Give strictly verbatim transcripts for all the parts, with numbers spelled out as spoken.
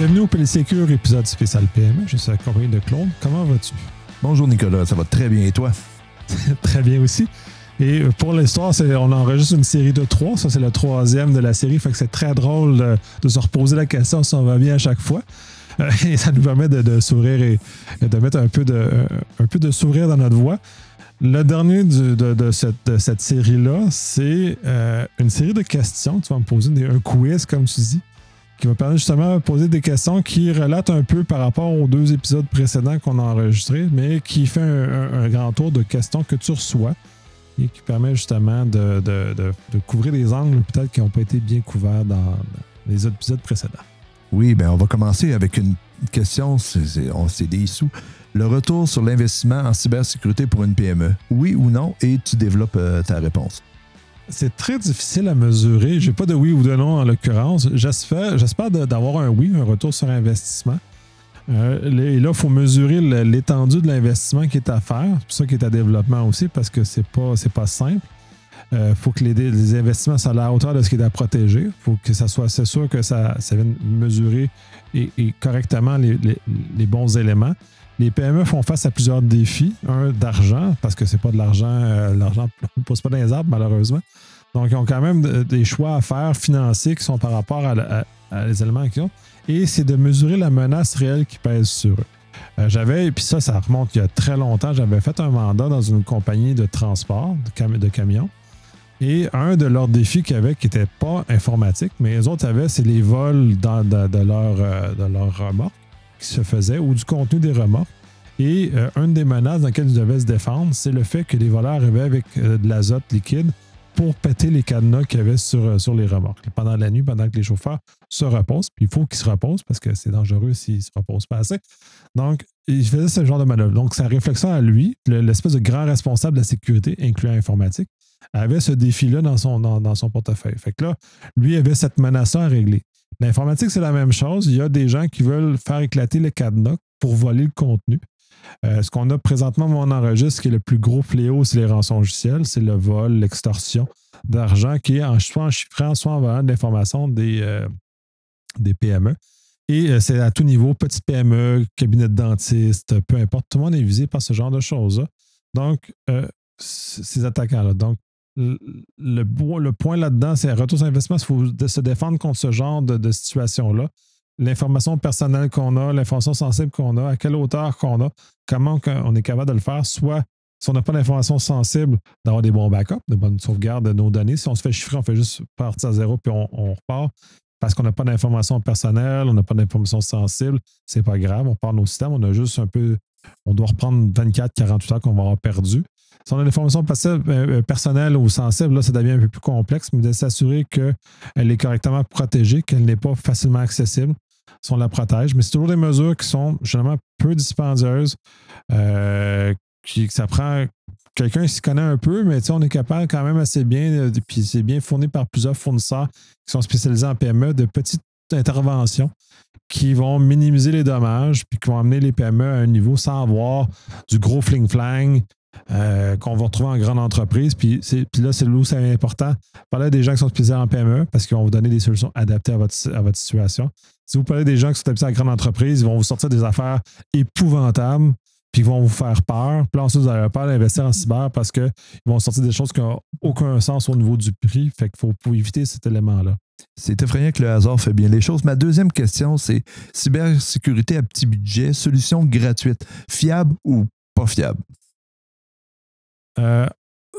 Bienvenue au Pélicécure, épisode spécial P M E. Je suis accompagné de Claude. Comment vas-tu? Bonjour Nicolas, ça va très bien et toi? Très bien aussi. Et pour l'histoire, c'est, on enregistre une série de trois. Ça, c'est le troisième de la série. Fait que c'est très drôle de, de se reposer la question si on va bien à chaque fois. Euh, et ça nous permet de, de sourire et, et de mettre un peu de, un peu de sourire dans notre voix. Le dernier du, de, de, cette, de cette série-là, c'est euh, une série de questions. Tu vas me poser des, un quiz, comme tu dis, qui va permettre justement de poser des questions qui relatent un peu par rapport aux deux épisodes précédents qu'on a enregistrés, mais qui fait un, un, un grand tour de questions que tu reçois et qui permet justement de, de, de, de couvrir des angles peut-être qui n'ont pas été bien couverts dans les épisodes précédents. Oui, bien, on va commencer avec une question, c'est, c'est, on s'est des sous. Le retour sur l'investissement en cybersécurité pour une P M E, oui ou non, et tu développes euh, ta réponse. C'est très difficile à mesurer. Je n'ai pas de oui ou de non en l'occurrence. J'espère, j'espère de, d'avoir un oui, un retour sur investissement. Euh, et là, il faut mesurer le, l'étendue de l'investissement qui est à faire. C'est pour ça qu'il est à développement aussi, parce que c'est pas, c'est pas simple. Il euh, faut que les, les investissements soient à la hauteur de ce qui est à protéger. Il faut que ça soit c'est sûr que ça, ça vienne mesurer et, et correctement les, les, les bons éléments. Les P M E font face à plusieurs défis. Un, d'argent, parce que c'est pas de l'argent, euh, l'argent ne pousse pas dans les arbres, malheureusement. Donc, ils ont quand même de, des choix à faire financiers qui sont par rapport à, à, à les éléments qu'ils ont. Et c'est de mesurer la menace réelle qui pèse sur eux. Euh, j'avais, et puis ça, ça remonte il y a très longtemps, j'avais fait un mandat dans une compagnie de transport de, cam- de camions. Et un de leurs défis qu'ils avaient, qui n'était pas informatique, mais les autres avaient, c'est les vols dans, de, de leurs euh, de leur remorques qui se faisaient ou du contenu des remorques. Et euh, une des menaces dans lesquelles ils devaient se défendre, c'est le fait que les voleurs arrivaient avec euh, de l'azote liquide pour péter les cadenas qu'il y avait sur, euh, sur les remorques. Pendant la nuit, pendant que les chauffeurs se reposent, puis il faut qu'ils se reposent parce que c'est dangereux s'ils ne se reposent pas assez. Donc, il faisait ce genre de manœuvre. Donc, sa réflexion à lui, le, l'espèce de grand responsable de la sécurité, incluant l'informatique, avait ce défi-là dans son, dans, dans son portefeuille. Fait que là, lui avait cette menace-là à régler. L'informatique, c'est la même chose. Il y a des gens qui veulent faire éclater le cadenas pour voler le contenu. Euh, ce qu'on a présentement, on enregistre, qui est le plus gros fléau, c'est les rançongiciels, c'est le vol, l'extorsion d'argent qui est en, soit en chiffrant, soit en volant de l'information des, euh, des P M E. Et euh, c'est à tout niveau, petite P M E, cabinet de dentiste, peu importe, tout le monde est visé par ce genre de choses-là. Donc, euh, ces attaquants-là. Donc, le, le, le point là-dedans, c'est retour sur investissement, il faut se défendre contre ce genre de, de situation-là. L'information personnelle qu'on a, l'information sensible qu'on a, à quelle hauteur qu'on a, comment on est capable de le faire, soit si on n'a pas d'information sensible, d'avoir des bons backups, de bonnes sauvegardes de nos données. Si on se fait chiffrer, on fait juste partir à zéro puis on, on repart parce qu'on n'a pas d'information personnelle, on n'a pas d'information sensible, c'est pas grave, on part nos systèmes, on a juste un peu, on doit reprendre vingt-quatre à quarante-huit heures qu'on va avoir perdu. Si on a l'information personnelle ou sensible, là, ça devient un peu plus complexe, mais de s'assurer qu'elle est correctement protégée, qu'elle n'est pas facilement accessible, si on la protège. Mais c'est toujours des mesures qui sont généralement peu dispendieuses, euh, qui, ça prend quelqu'un qui s'y connaît un peu, mais on est capable quand même assez bien, puis c'est bien fourni par plusieurs fournisseurs qui sont spécialisés en P M E, de petites interventions qui vont minimiser les dommages, puis qui vont amener les P M E à un niveau sans avoir du gros fling-flang, Euh, qu'on va retrouver en grande entreprise. Puis, c'est, puis là, c'est là où c'est important. Parlez des gens qui sont spécialisés en P M E parce qu'ils vont vous donner des solutions adaptées à votre, à votre situation. Si vous parlez des gens qui sont spécialisés en grande entreprise, ils vont vous sortir des affaires épouvantables puis ils vont vous faire peur. Puis là, ensuite, vous n'avez pas d'investir en cyber parce qu'ils vont sortir des choses qui n'ont aucun sens au niveau du prix. Fait qu'il faut, faut éviter cet élément-là. C'est effrayant que le hasard fait bien les choses. Ma deuxième question, c'est cybersécurité à petit budget, solution gratuite, fiable ou pas fiable? Euh,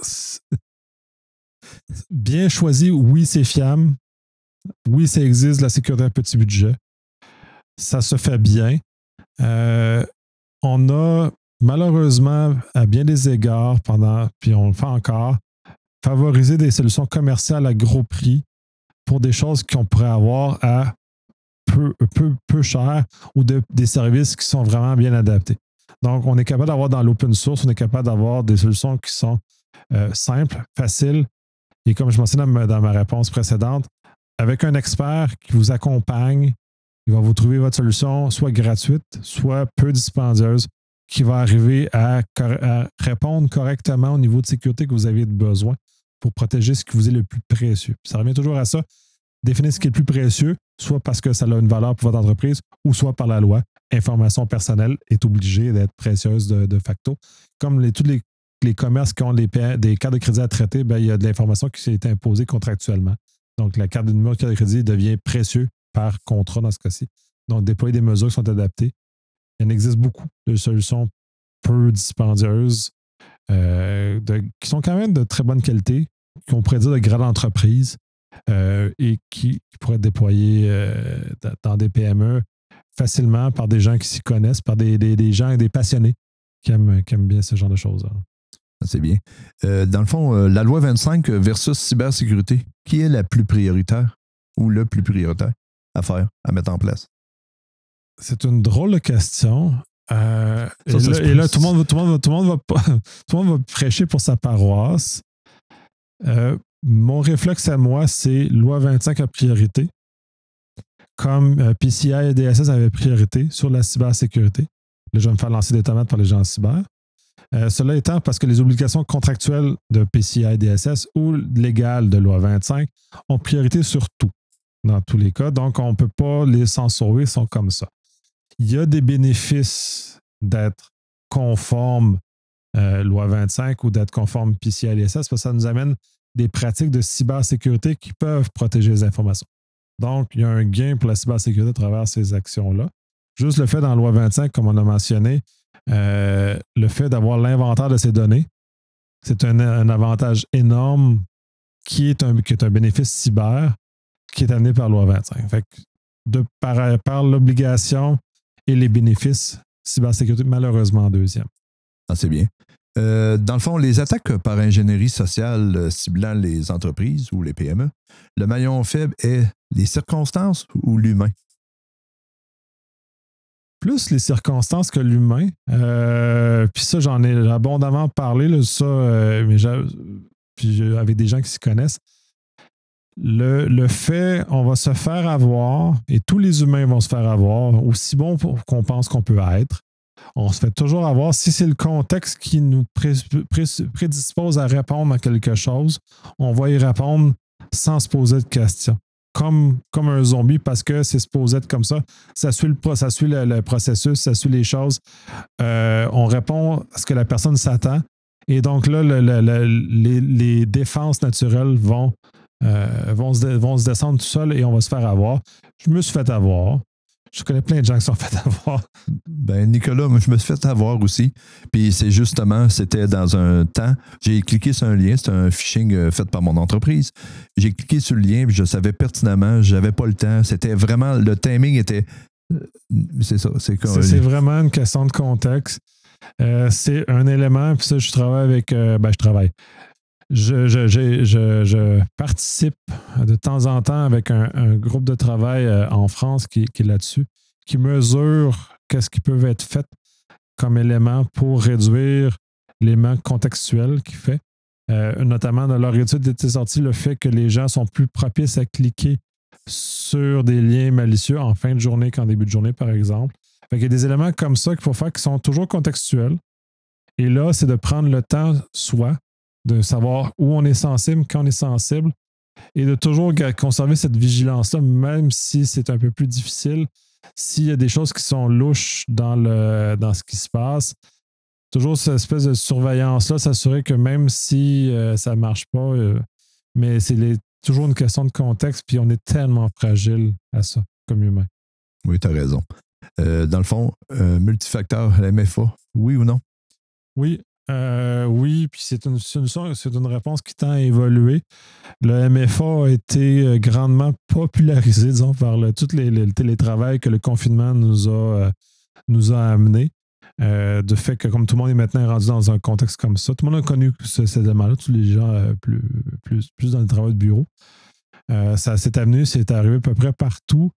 bien choisi, oui, c'est fiable. Oui, ça existe, la sécurité à petit budget. Ça se fait bien. Euh, on a malheureusement, à bien des égards, pendant, puis on le fait encore, favoriser des solutions commerciales à gros prix pour des choses qu'on pourrait avoir à peu, peu, peu cher ou de, des services qui sont vraiment bien adaptés. Donc, on est capable d'avoir dans l'open source, on est capable d'avoir des solutions qui sont euh, simples, faciles. Et comme je mentionnais dans ma, dans ma réponse précédente, avec un expert qui vous accompagne, il va vous trouver votre solution soit gratuite, soit peu dispendieuse, qui va arriver à, à répondre correctement au niveau de sécurité que vous avez besoin pour protéger ce qui vous est le plus précieux. Puis ça revient toujours à ça. Définir ce qui est le plus précieux. soit parce que ça a une valeur pour votre entreprise, ou soit par la loi. Information personnelle est obligée d'être précieuse de, de facto. Comme les, tous les, les commerces qui ont les, des cartes de crédit à traiter, ben, il y a de l'information qui s'est été imposée contractuellement. Donc, la carte de numéro de carte de crédit devient précieux par contrat dans ce cas-ci. Donc, déployer des mesures qui sont adaptées. Il en existe beaucoup de solutions peu dispendieuses euh, de, qui sont quand même de très bonne qualité, qui ont pourrait dire de grande entreprise euh, et qui, qui pourraient être déployées euh, dans des P M E facilement par des gens qui s'y connaissent, par des, des, des gens et des passionnés qui aiment, qui aiment bien ce genre de choses. C'est bien. Euh, dans le fond, euh, la loi vingt-cinq versus cybersécurité, qui est la plus prioritaire ou le plus prioritaire à faire, à mettre en place? C'est une drôle de question. Euh, Ça, et, ça là, se et là, pousse. tout le monde, tout le monde, tout le monde va, tout le monde va prêcher pour sa paroisse. Euh, mon réflexe à moi, c'est loi vingt-cinq à priorité, comme euh, P C I et D S S avaient priorité sur la cybersécurité. Là, je vais me faire lancer des tomates par les gens en cyber. Euh, cela étant parce que les obligations contractuelles de P C I et D S S ou légales de loi vingt-cinq ont priorité sur tout, dans tous les cas. Donc, on ne peut pas les s'en sauver, ils sont comme ça. Il y a des bénéfices d'être conforme euh, loi vingt-cinq ou d'être conforme P C I D S S parce que ça nous amène des pratiques de cybersécurité qui peuvent protéger les informations. Donc, il y a un gain pour la cybersécurité à travers ces actions-là. Juste le fait dans la loi vingt-cinq, comme on a mentionné, euh, le fait d'avoir l'inventaire de ces données, c'est un, un avantage énorme qui est, un, qui est un bénéfice cyber qui est amené par la loi vingt-cinq. Fait que de, par, par l'obligation et les bénéfices, cybersécurité, malheureusement, en deuxième. Ah, c'est bien. Euh, dans le fond, les attaques par ingénierie sociale euh, ciblant les entreprises ou les P M E, le maillon faible est les circonstances ou l'humain? Plus les circonstances que l'humain. Euh, puis ça, j'en ai abondamment parlé, là, ça, euh, mais puis avec des gens qui s'y connaissent. Le, le fait, on va se faire avoir, et tous les humains vont se faire avoir, aussi bon qu'on pense qu'on peut être. On se fait toujours avoir. Si c'est le contexte qui nous pré, pré, prédispose à répondre à quelque chose, on va y répondre sans se poser de questions. Comme, comme un zombie, parce que c'est supposé être comme ça. Ça suit le, ça suit le, le processus, ça suit les choses. Euh, on répond à ce que la personne s'attend. Et donc là, le, le, le, les, les défenses naturelles vont, euh, vont, se, vont se descendre tout seul et on va se faire avoir. Je me suis fait avoir. Je connais plein de gens qui se sont fait avoir. Ben, Nicolas, moi, je me suis fait avoir aussi. Puis c'est justement, c'était dans un temps, j'ai cliqué sur un lien, c'était un phishing euh, fait par mon entreprise. J'ai cliqué sur le lien, puis je savais pertinemment, j'avais pas le temps. C'était vraiment, le timing était. Euh, c'est ça. C'est, comme, c'est, c'est vraiment une question de contexte. Euh, c'est un élément, puis ça, je travaille avec. Euh, ben, je travaille. Je, je, je, je, je participe de temps en temps avec un, un groupe de travail euh, en France qui, qui est là-dessus, qui mesure qu'est-ce qui peut être fait comme élément pour réduire les manques contextuels qu'il fait. Euh, notamment, dans leur étude était sorti le fait que les gens sont plus propices à cliquer sur des liens malicieux en fin de journée qu'en début de journée, par exemple. Fait qu'il y a des éléments comme ça qu'il faut faire qui sont toujours contextuels. Et là, c'est de prendre le temps, soit, de savoir où on est sensible, quand on est sensible, et de toujours conserver cette vigilance-là, même si c'est un peu plus difficile. S'il y a des choses qui sont louches dans, le, dans ce qui se passe, toujours cette espèce de surveillance-là, s'assurer que même si euh, ça ne marche pas, euh, mais c'est les, toujours une question de contexte, puis on est tellement fragile à ça, comme humain. Oui, tu as raison. Euh, dans le fond, euh, multifacteur, la M F A, oui ou non? Oui. Euh, oui, puis c'est une, c'est, une, c'est une réponse qui tend à évoluer. Le M F A a été grandement popularisé, disons, par le, tout les, les, le télétravail que le confinement nous a, euh, nous a amené. Euh, de fait que, comme tout le monde est maintenant rendu dans un contexte comme ça, tout le monde a connu ce, cet élément-là, tous les gens euh, plus, plus, plus dans le travail de bureau. Euh, ça s'est amené, c'est arrivé à peu près partout.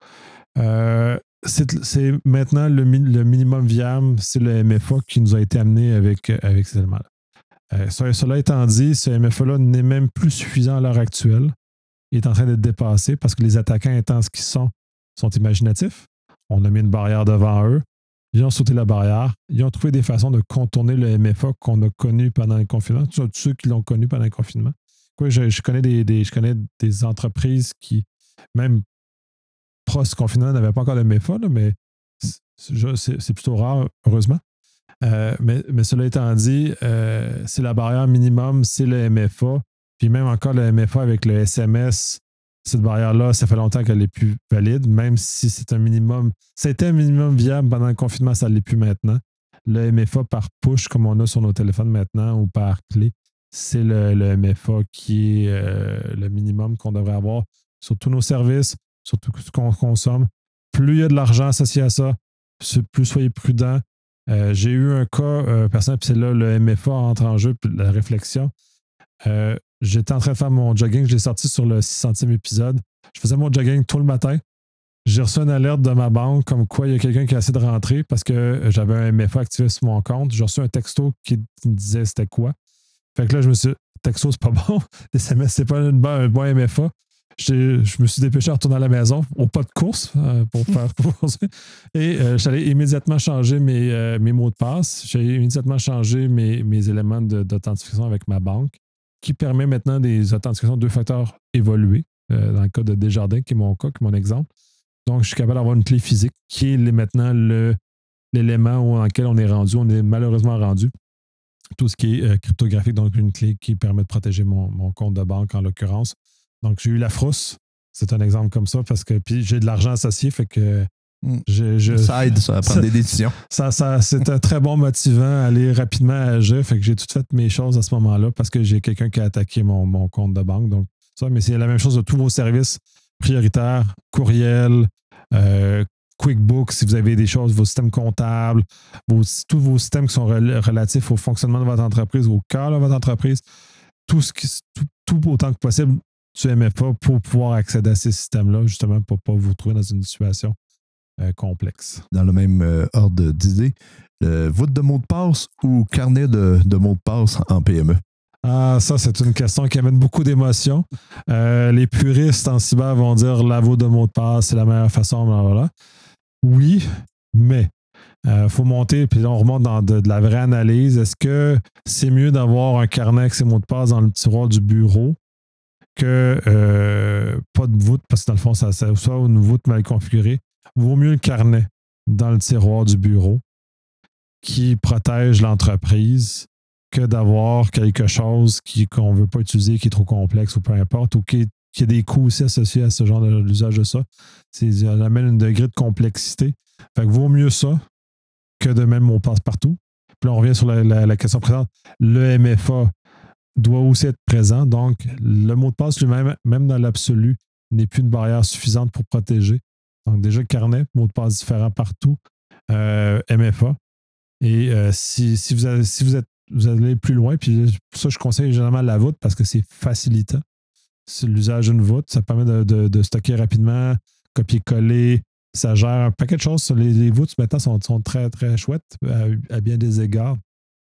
Euh, C'est, c'est maintenant le, le minimum viable, c'est le M F A qui nous a été amené avec, avec ces éléments-là. Euh, cela étant dit, ce M F A-là n'est même plus suffisant à l'heure actuelle. Il est en train d'être dépassé parce que les attaquants étant ce qu'ils sont, sont imaginatifs. On a mis une barrière devant eux. Ils ont sauté la barrière. Ils ont trouvé des façons de contourner le M F A qu'on a connu pendant le confinement. Tous ceux qui l'ont connu pendant le confinement. Quoi, je, je, connais des, des, je connais des entreprises qui, même post-confinement n'avait pas encore de M F A, là, mais c'est, c'est, c'est plutôt rare, heureusement. Euh, mais, mais cela étant dit, euh, c'est la barrière minimum, c'est le M F A. Puis même encore le M F A avec le S M S, cette barrière-là, ça fait longtemps qu'elle n'est plus valide, même si c'est un minimum. C'était un minimum viable pendant le confinement, ça ne l'est plus maintenant. Le M F A par push, comme on a sur nos téléphones maintenant, ou par clé, c'est le, le M F A qui est euh, le minimum qu'on devrait avoir sur tous nos services, sur tout ce qu'on consomme. Plus il y a de l'argent associé à ça, plus soyez prudents. Euh, j'ai eu un cas euh, personnel, puis c'est là le M F A entre en jeu, puis la réflexion. Euh, j'étais en train de faire mon jogging, je l'ai sorti sur le six centième épisode. Je faisais mon jogging tout le matin. J'ai reçu une alerte de ma banque comme quoi il y a quelqu'un qui a essayé de rentrer parce que j'avais un M F A activé sur mon compte. J'ai reçu un texto qui me disait c'était quoi. Fait que là, je me suis dit, texto, c'est pas bon. S M S, c'est pas une, un bon M F A. J'ai, je me suis dépêché à retourner à la maison au pas de course euh, pour faire pour ça. Et euh, j'allais immédiatement changer mes, euh, mes mots de passe. J'ai immédiatement changé mes, mes éléments de, d'authentification avec ma banque, qui permet maintenant des authentifications deux facteurs évoluées, euh, dans le cas de Desjardins, qui est mon cas, qui est mon exemple. Donc, je suis capable d'avoir une clé physique qui est maintenant le, l'élément dans lequel on est rendu. On est malheureusement rendu. Tout ce qui est euh, cryptographique, donc une clé qui permet de protéger mon, mon compte de banque en l'occurrence. Donc, j'ai eu la frousse. C'est un exemple comme ça parce que puis j'ai de l'argent associé, fait que je, je, ça aide ça, à prendre ça, des décisions. Ça, ça, c'est un très bon motivant à aller rapidement agir. Fait que j'ai tout fait mes choses à ce moment-là parce que j'ai quelqu'un qui a attaqué mon, mon compte de banque. Donc, ça, mais c'est la même chose de tous vos services prioritaires, courriel, euh, QuickBooks, si vous avez des choses, vos systèmes comptables, vos, tous vos systèmes qui sont rel- relatifs au fonctionnement de votre entreprise, au cœur de votre entreprise, tout, ce qui, tout, tout autant que possible du M F A pour pouvoir accéder à ces systèmes-là, justement, pour ne pas vous retrouver dans une situation euh, complexe. Dans le même euh, ordre d'idée, le voûte de mot de passe ou carnet de, de mots de passe en P M E? Ah, ça, c'est une question qui amène beaucoup d'émotions. Euh, les puristes en cyber vont dire la voûte de mot de passe, c'est la meilleure façon, blablabla. Oui, mais il euh, faut monter, puis là, on remonte dans de, de la vraie analyse. Est-ce que c'est mieux d'avoir un carnet avec ses mots de passe dans le tiroir du bureau que euh, pas de voûte, parce que dans le fond, ça, ça soit une voûte mal configurée? Vaut mieux le carnet dans le tiroir du bureau qui protège l'entreprise que d'avoir quelque chose qui, qu'on ne veut pas utiliser, qui est trop complexe ou peu importe, ou qui, qui a des coûts aussi associés à ce genre de l'usage de ça. C'est, ça amène un degré de complexité. Fait que vaut mieux ça que de même mot passe partout. Puis là, on revient sur la, la, la question présente. Le M F A doit aussi être présent. Donc, le mot de passe lui-même, même dans l'absolu, n'est plus une barrière suffisante pour protéger. Donc, déjà, carnet, mot de passe différent partout, euh, M F A. Et euh, si, si, vous avez, si vous êtes vous allez plus loin, puis pour ça, je conseille généralement la voûte parce que c'est facilitant. C'est l'usage d'une voûte, ça permet de, de, de stocker rapidement, copier-coller, ça gère un paquet de choses. Les, les voûtes maintenant sont, sont très, très chouettes à, à bien des égards.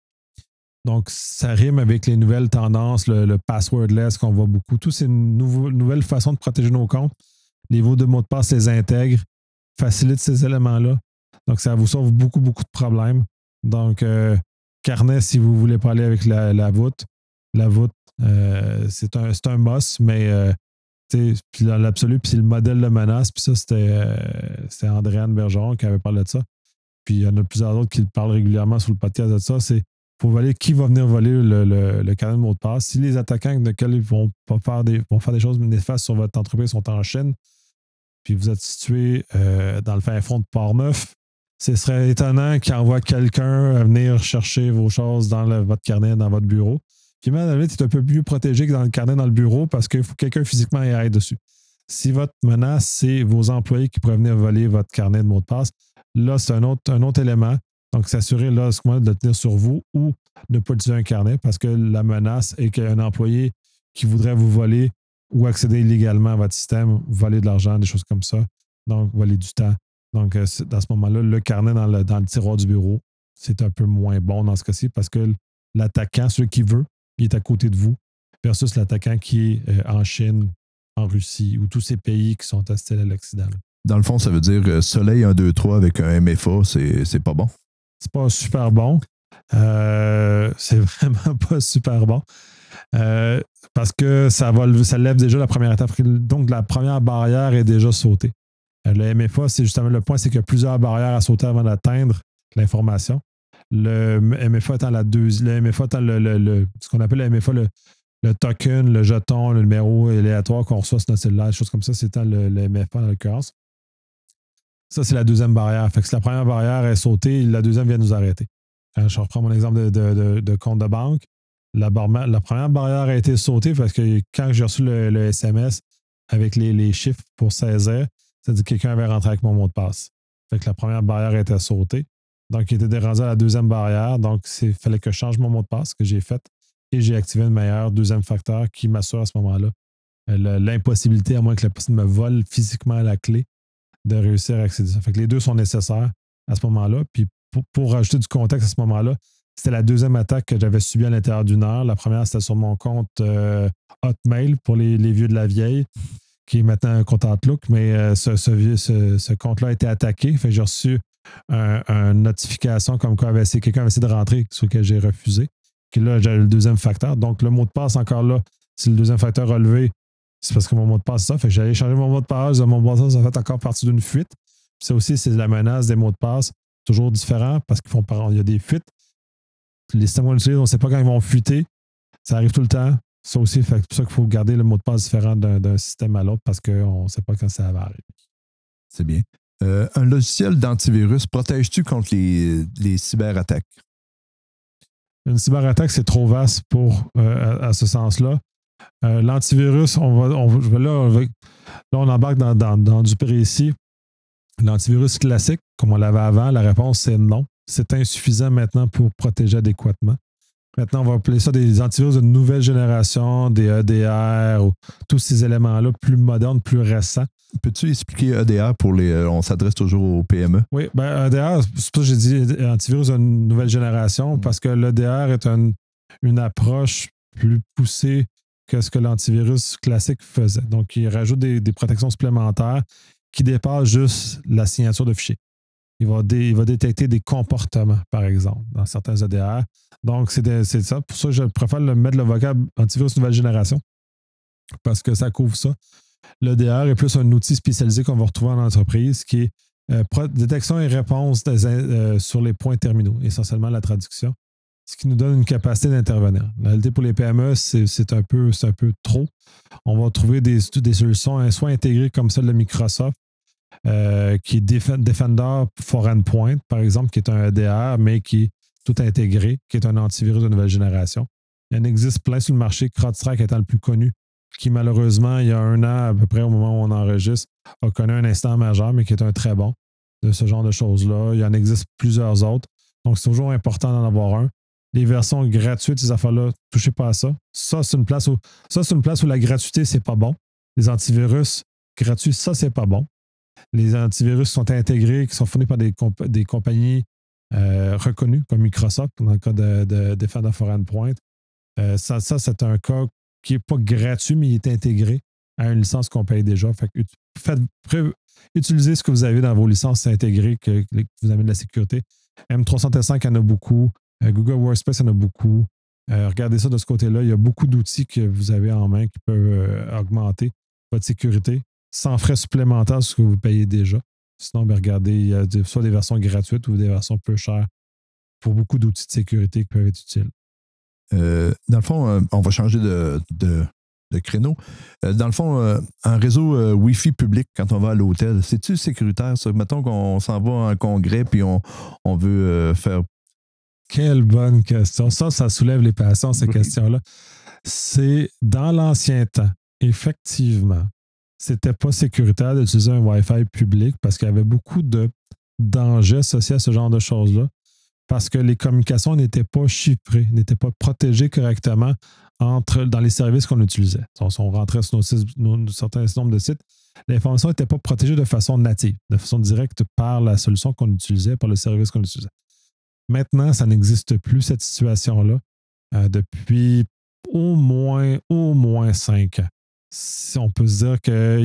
Donc, ça rime avec les nouvelles tendances, le, le passwordless qu'on voit beaucoup. Toutes ces nouveau, nouvelles façons de protéger nos comptes, les voûtes de mots de passe les intègrent, facilitent ces éléments-là. Donc, ça vous sauve beaucoup, beaucoup de problèmes. Donc, euh, carnet, si vous ne voulez pas aller avec la, la voûte, la voûte, euh, c'est, un, c'est un must, mais euh, puis dans l'absolu, puis c'est le modèle de menace. Puis ça, c'était, euh, c'était Andréane Bergeron qui avait parlé de ça. Puis il y en a plusieurs autres qui parlent régulièrement sur le podcast de ça. C'est faut voler qui va venir voler le, le, le carnet de mot de passe. Si les attaquants de lesquels ils vont pas faire des, vont faire des choses néfastes sur votre entreprise sont en Chine, puis vous êtes situé euh, dans le fin fond de Port-Neuf, ce serait étonnant qu'ils envoient quelqu'un à venir chercher vos choses dans le, votre carnet, dans votre bureau. Puis même, à la limite, c'est un peu mieux protégé que dans le carnet dans le bureau parce qu'il faut que quelqu'un physiquement y aille dessus. Si votre menace, c'est vos employés qui pourraient venir voler votre carnet de mot de passe, là, c'est un autre, un autre élément. Donc, s'assurer là, de le tenir sur vous ou ne pas utiliser un carnet parce que la menace est qu'un employé qui voudrait vous voler ou accéder illégalement à votre système, voler de l'argent, des choses comme ça. Donc, voler du temps. Donc, dans ce moment-là, le carnet dans le, dans le tiroir du bureau, c'est un peu moins bon dans ce cas-ci parce que l'attaquant, celui qui veut, il est à côté de vous versus l'attaquant qui est en Chine, en Russie ou tous ces pays qui sont hostiles à l'Occident. Dans le fond, ça veut dire Soleil un, deux, trois avec un M F A, c'est, c'est pas bon? C'est pas super bon. Euh, c'est vraiment pas super bon. Euh, parce que ça, va, ça lève déjà la première étape. Donc, la première barrière est déjà sautée. Euh, le M F A, c'est justement le point, c'est qu'il y a plusieurs barrières à sauter avant d'atteindre l'information. Le M F A étant la deuxième, le M F A étant le, le, le, ce qu'on appelle le M F A, le, le token, le jeton, le numéro aléatoire qu'on reçoit sur notre cellulaire, des choses comme ça, c'est étant le, le M F A dans l'occurrence. Ça, c'est la deuxième barrière. Fait que si la première barrière est sautée, la deuxième vient nous arrêter. Quand je reprends mon exemple de, de, de, de compte de banque. La, bar- la première barrière a été sautée parce que quand j'ai reçu le, le S M S avec les, les chiffres pour saisir, c'est-à-dire que quelqu'un avait rentré avec mon mot de passe. Fait que la première barrière a été sautée. Donc, il était rendu à la deuxième barrière. Donc, il fallait que je change mon mot de passe que j'ai fait et j'ai activé un meilleur deuxième facteur qui m'assure à ce moment-là le, l'impossibilité, à moins que la personne me vole physiquement la clé, de réussir à accéder à ça. Fait que les deux sont nécessaires à ce moment-là. Puis, pour, pour rajouter du contexte à ce moment-là, c'était la deuxième attaque que j'avais subie à l'intérieur d'une heure. La première, c'était sur mon compte euh, Hotmail pour les, les vieux de la vieille, qui est maintenant un compte Outlook, mais euh, ce, ce, vieux, ce, ce compte-là a été attaqué. Fait que j'ai reçu une un notification comme quoi avait essayé, quelqu'un avait essayé de rentrer, sur lequel j'ai refusé. Puis là, j'ai le deuxième facteur. Donc, le mot de passe, encore là, si le deuxième facteur relevé, c'est parce que mon mot de passe, c'est ça. Fait que j'allais changer mon mot de passe. Mon mot de passe, ça fait encore partie d'une fuite. Puis ça aussi, c'est la menace des mots de passe, toujours différent parce qu'il y a des fuites. Les systèmes qu'on utilise, on ne sait pas quand ils vont fuiter. Ça arrive tout le temps. Ça aussi, c'est pour ça qu'il faut garder le mot de passe différent d'un, d'un système à l'autre parce qu'on ne sait pas quand ça va arriver. C'est bien. Euh, un logiciel d'antivirus, protèges-tu contre les, les cyberattaques? Une cyberattaque, c'est trop vaste pour euh, à, à ce sens-là. Euh, l'antivirus, on va, on va, là, on va, là, on embarque dans, dans, dans du précis. L'antivirus classique, comme on l'avait avant, la réponse, c'est non. C'est insuffisant maintenant pour protéger adéquatement. Maintenant, on va appeler ça des antivirus de nouvelle génération, des E D R, ou tous ces éléments-là plus modernes, plus récents. Peux-tu expliquer E D R pour les. Euh, on s'adresse toujours aux P M E? Oui, bien, E D R, c'est pour ça que j'ai dit antivirus de nouvelle génération, parce que l'E D R est un, une approche plus poussée que ce que l'antivirus classique faisait. Donc, il rajoute des, des protections supplémentaires qui dépassent juste la signature de fichier. Il va, dé, il va détecter des comportements, par exemple, dans certains E D R. Donc, c'est, de, c'est ça. Pour ça, je préfère le mettre le vocable antivirus nouvelle génération parce que ça couvre ça. L'E D R est plus un outil spécialisé qu'on va retrouver en entreprise qui est euh, détection et réponse des, euh, sur les points terminaux, essentiellement la traduction, ce qui nous donne une capacité d'intervenir. La réalité pour les P M E, c'est, c'est, un, peu, c'est un peu trop. On va trouver des, des solutions soit intégrées comme celle de Microsoft, Euh, qui est Defender for Endpoint, par exemple, qui est un E D R, mais qui est tout intégré, qui est un antivirus de nouvelle génération. Il y en existe plein sur le marché, CrowdStrike étant le plus connu, qui malheureusement, il y a un an, à peu près au moment où on enregistre, a connu un incident majeur, mais qui est un très bon de ce genre de choses-là. Il y en existe plusieurs autres. Donc, c'est toujours important d'en avoir un. Les versions gratuites, ces affaires-là, touchez pas à ça. Ça, c'est une place où, ça, c'est une place où la gratuité, c'est pas bon. Les antivirus gratuits, ça, c'est pas bon. Les antivirus sont intégrés, qui sont fournis par des, comp- des compagnies euh, reconnues, comme Microsoft, dans le cas de, de Defender for Endpoint. Euh, ça, ça, c'est un cas qui n'est pas gratuit, mais il est intégré à une licence qu'on paye déjà. Fait que, faites, utilisez ce que vous avez dans vos licences intégrées, que, que vous avez de la sécurité. M trois cent cinq, il y en a beaucoup. Euh, Google Workspace, il y en a beaucoup. Euh, regardez ça de ce côté-là. Il y a beaucoup d'outils que vous avez en main qui peuvent euh, augmenter votre sécurité sans frais supplémentaires sur ce que vous payez déjà. Sinon, bien, regardez, il y a des, soit des versions gratuites ou des versions peu chères pour beaucoup d'outils de sécurité qui peuvent être utiles. Euh, dans le fond, euh, on va changer de, de, de créneau. Euh, dans le fond, euh, un réseau euh, Wi-Fi public quand on va à l'hôtel, c'est-tu sécuritaire, ça? Mettons qu'on s'en va en congrès puis on, on veut euh, faire... Quelle bonne question. Ça, ça soulève les passions, ces oui. questions-là. C'est dans l'ancien temps, effectivement, c'était pas sécuritaire d'utiliser un Wi-Fi public parce qu'il y avait beaucoup de dangers associés à ce genre de choses-là parce que les communications n'étaient pas chiffrées, n'étaient pas protégées correctement entre, dans les services qu'on utilisait. Si on rentrait sur nos, nos, certains nombres de sites, l'information n'était pas protégée de façon native, de façon directe par la solution qu'on utilisait, par le service qu'on utilisait. Maintenant, ça n'existe plus, cette situation-là, euh, depuis au moins, au moins cinq ans. Si on peut se dire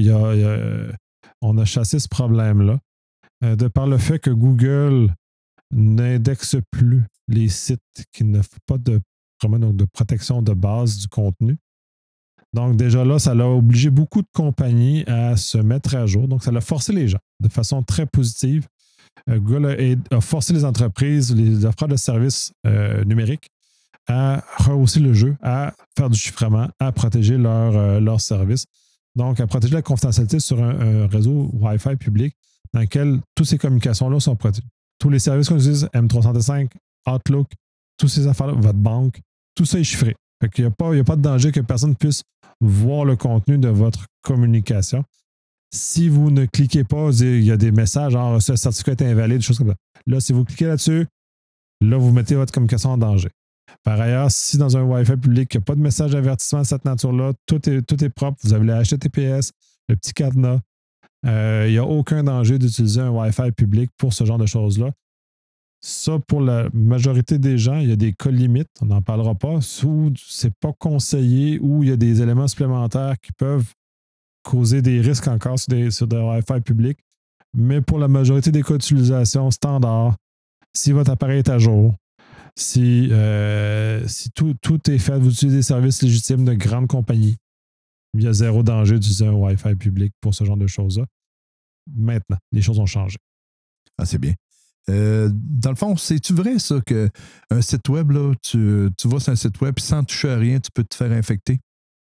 qu'on a, a chassé ce problème-là, euh, de par le fait que Google n'indexe plus les sites qui ne font pas de, donc de protection de base du contenu. Donc, déjà là, ça a obligé beaucoup de compagnies à se mettre à jour. Donc, ça a forcé les gens de façon très positive. Euh, Google a, a forcé les entreprises, les offreurs de services euh, numériques à rehausser le jeu, à faire du chiffrement, à protéger leurs euh, leur services. Donc, à protéger la confidentialité sur un, un réseau Wi-Fi public dans lequel toutes ces communications-là sont protégées. Tous les services qu'on utilise, M trois cent cinq, Outlook, toutes ces affaires-là, votre banque, tout ça est chiffré. Fait qu'il n'y a pas, il y a pas de danger que personne puisse voir le contenu de votre communication. Si vous ne cliquez pas, il y a des messages genre ce certificat est invalide, des choses comme ça. Là, si vous cliquez là-dessus, là, vous mettez votre communication en danger. Par ailleurs, si dans un Wi-Fi public, il n'y a pas de message d'avertissement de cette nature-là, tout est, tout est propre, vous avez le H T T P S, le petit cadenas, euh, il n'y a aucun danger d'utiliser un Wi-Fi public pour ce genre de choses-là. Ça, pour la majorité des gens, il y a des cas limites, on n'en parlera pas, où c'est pas conseillé, où il y a des éléments supplémentaires qui peuvent causer des risques encore sur des, sur des Wi-Fi publics. Mais pour la majorité des cas d'utilisation standard, si votre appareil est à jour, si, euh, si tout, tout est fait, vous utilisez des services légitimes de grandes compagnies, il y a zéro danger d'utiliser un Wi-Fi public pour ce genre de choses-là. Maintenant, les choses ont changé. Ah, c'est bien. Euh, dans le fond, c'est-tu vrai, ça, qu'un site web, là, tu, tu vas sur un site web, sans toucher à rien, tu peux te faire infecter?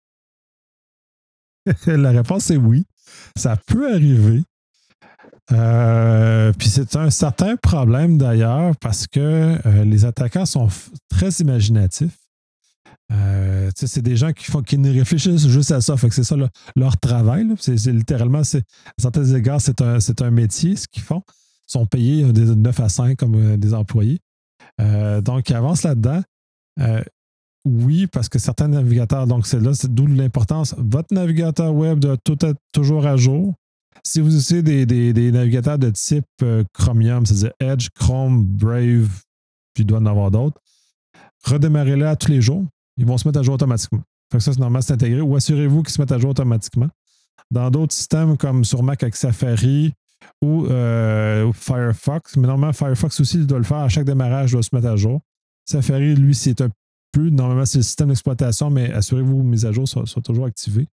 La réponse est oui. Ça peut arriver. Euh, puis c'est un certain problème d'ailleurs parce que euh, les attaquants sont f- très imaginatifs. Euh, c'est des gens qui, font, qui ne réfléchissent juste à ça. Fait que c'est ça là, leur travail. Là. C'est, c'est littéralement, c'est, à certains égards, c'est un, c'est un métier, ce qu'ils font. Ils sont payés de neuf à cinq comme euh, des employés. Euh, donc, ils avancent là-dedans. Euh, oui, parce que certains navigateurs, donc c'est là, c'est d'où l'importance. Votre navigateur web doit tout être toujours à jour. Si vous utilisez des, des, des navigateurs de type euh, Chromium, c'est-à-dire Edge, Chrome, Brave, puis il doit en avoir d'autres, redémarrez-les à tous les jours. Ils vont se mettre à jour automatiquement. Fait que ça, c'est normal, c'est intégré. Ou assurez-vous qu'ils se mettent à jour automatiquement. Dans d'autres systèmes, comme sur Mac avec Safari ou euh, Firefox, mais normalement, Firefox aussi, il doit le faire. À chaque démarrage, il doit se mettre à jour. Safari, lui, c'est un peu, normalement, c'est le système d'exploitation, mais assurez-vous que les mises à jour soient, soient toujours activées.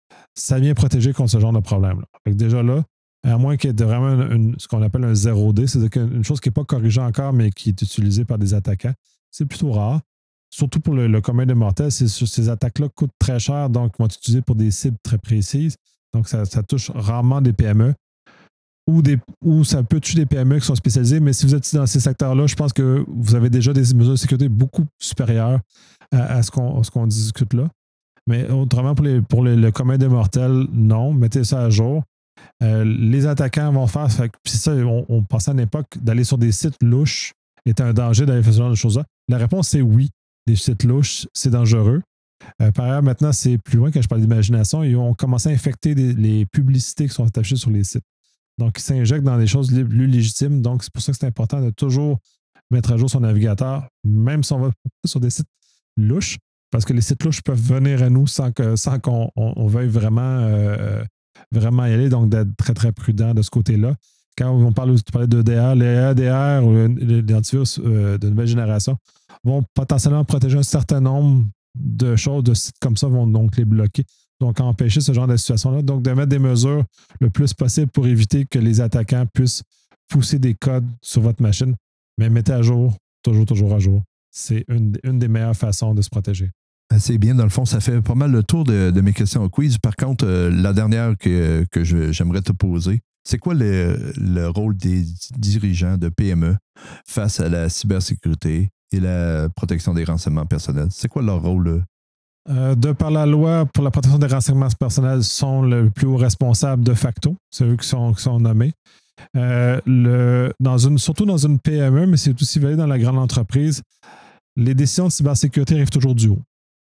Ça vient protéger contre ce genre de problème-là. Fait que déjà là, à moins qu'il y ait vraiment une, une, ce qu'on appelle un zéro D, c'est-à-dire une chose qui n'est pas corrigée encore, mais qui est utilisée par des attaquants, c'est plutôt rare. Surtout pour le, le commun des mortels, c'est, ces attaques-là coûtent très cher, donc vont être utilisées pour des cibles très précises. Donc, ça, ça touche rarement des P M E. Ou, des, ou ça peut toucher des P M E qui sont spécialisées, mais si vous êtes dans ces secteurs-là, je pense que vous avez déjà des mesures de sécurité beaucoup supérieures à, à, ce, qu'on, à ce qu'on discute là. Mais autrement, pour, les, pour les, le commun des mortels, non. Mettez ça à jour. Euh, les attaquants vont faire... Fait, puis ça, on, on pensait à une époque d'aller sur des sites louches était un danger d'aller faire ce genre de choses-là. La réponse, c'est oui. Des sites louches, c'est dangereux. Euh, par ailleurs, maintenant, c'est plus loin quand je parle d'imagination. Ils ont commencé à infecter des, les publicités qui sont attachées sur les sites. Donc, ils s'injectent dans des choses plus légitimes. Donc, c'est pour ça que c'est important de toujours mettre à jour son navigateur, même si on va sur des sites louches, parce que les sites louches peuvent venir à nous sans, que, sans qu'on on, on veuille vraiment, euh, vraiment y aller. Donc, d'être très, très prudent de ce côté-là. Quand on parle tu parlais de D R, les A D R ou les antivirus euh, de nouvelle génération vont potentiellement protéger un certain nombre de choses, de sites comme ça vont donc les bloquer. Donc, empêcher ce genre de situation-là. Donc, de mettre des mesures le plus possible pour éviter que les attaquants puissent pousser des codes sur votre machine. Mais mettez à jour, toujours, toujours à jour. C'est une, une des meilleures façons de se protéger. C'est bien, dans le fond, ça fait pas mal le tour de, de mes questions au quiz. Par contre, euh, la dernière que, que je, j'aimerais te poser, c'est quoi le, le rôle des dirigeants de P M E face à la cybersécurité et la protection des renseignements personnels? C'est quoi leur rôle? Euh, de par la loi pour la protection des renseignements personnels, sont le plus haut responsable de facto. C'est eux qui sont, qui sont nommés. Euh, le, dans une, surtout dans une P M E, mais c'est aussi valide dans la grande entreprise, les décisions de cybersécurité arrivent toujours du haut.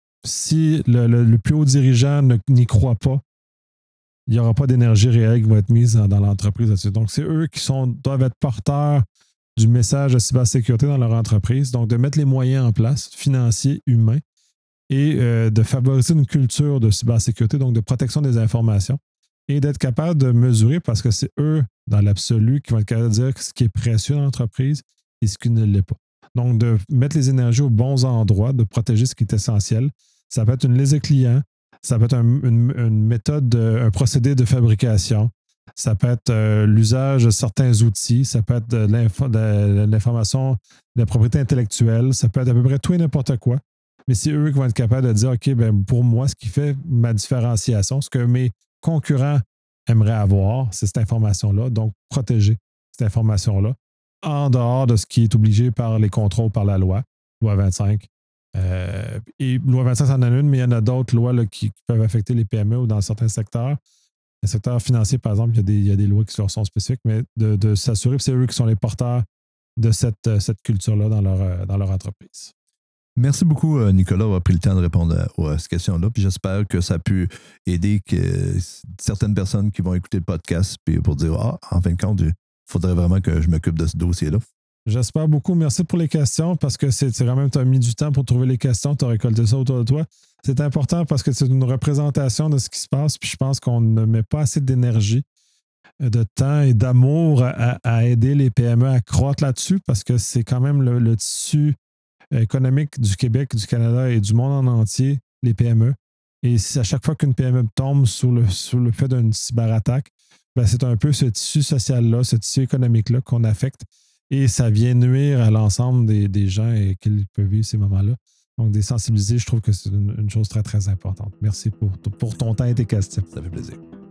Si le, le, le plus haut dirigeant ne, n'y croit pas, il n'y aura pas d'énergie réelle qui va être mise dans, dans l'entreprise là-dessus. Donc, c'est eux qui sont, doivent être porteurs du message de cybersécurité dans leur entreprise. Donc, de mettre les moyens en place, financiers, humains, et euh, de favoriser une culture de cybersécurité, donc de protection des informations, et d'être capable de mesurer, parce que c'est eux, dans l'absolu, qui vont être capables de dire ce qui est précieux dans l'entreprise et ce qui ne l'est pas. Donc, de mettre les énergies aux bons endroits, de protéger ce qui est essentiel. Ça peut être une liste de clients, Ça peut être un, une, une méthode, de, un procédé de fabrication. Ça peut être euh, l'usage de certains outils. Ça peut être de, l'info, de, de l'information, de la propriété intellectuelle. Ça peut être à peu près tout et n'importe quoi. Mais c'est eux qui vont être capables de dire, OK, ben pour moi, ce qui fait ma différenciation, ce que mes concurrents aimeraient avoir, c'est cette information-là. Donc, protéger cette information-là en dehors de ce qui est obligé par les contrôles par la loi, loi vingt-cinq. Euh, et loi vingt-cinq, c'en a une, mais il y en a d'autres lois là, qui, qui peuvent affecter les P M E ou dans certains secteurs. Le secteur financier, par exemple, il y a des, il y a des lois qui leur sont spécifiques, mais de, de s'assurer que c'est eux qui sont les porteurs de cette, cette culture-là dans leur, dans leur entreprise. Merci beaucoup, Nicolas, d'avoir pris le temps de répondre à, à cette question-là. Puis j'espère que ça a pu aider que certaines personnes qui vont écouter le podcast puis pour dire ah, en fin de compte, il faudrait vraiment que je m'occupe de ce dossier-là. J'espère beaucoup. Merci pour les questions parce que c'est, c'est quand même, tu as mis du temps pour trouver les questions, tu as récolté ça autour de toi. C'est important parce que c'est une représentation de ce qui se passe. Puis je pense qu'on ne met pas assez d'énergie, de temps et d'amour à, à aider les P M E à croître là-dessus parce que c'est quand même le, le tissu économique du Québec, du Canada et du monde en entier, les P M E. Et si à chaque fois qu'une P M E tombe sous le, sous le fait d'une cyberattaque, ben c'est un peu ce tissu social-là, ce tissu économique-là qu'on affecte. Et ça vient nuire à l'ensemble des, des gens et qu'ils peuvent vivre ces moments-là. Donc, des sensibiliser, je trouve que c'est une, une chose très, très importante. Merci pour, pour ton temps et tes questions. Ça fait plaisir.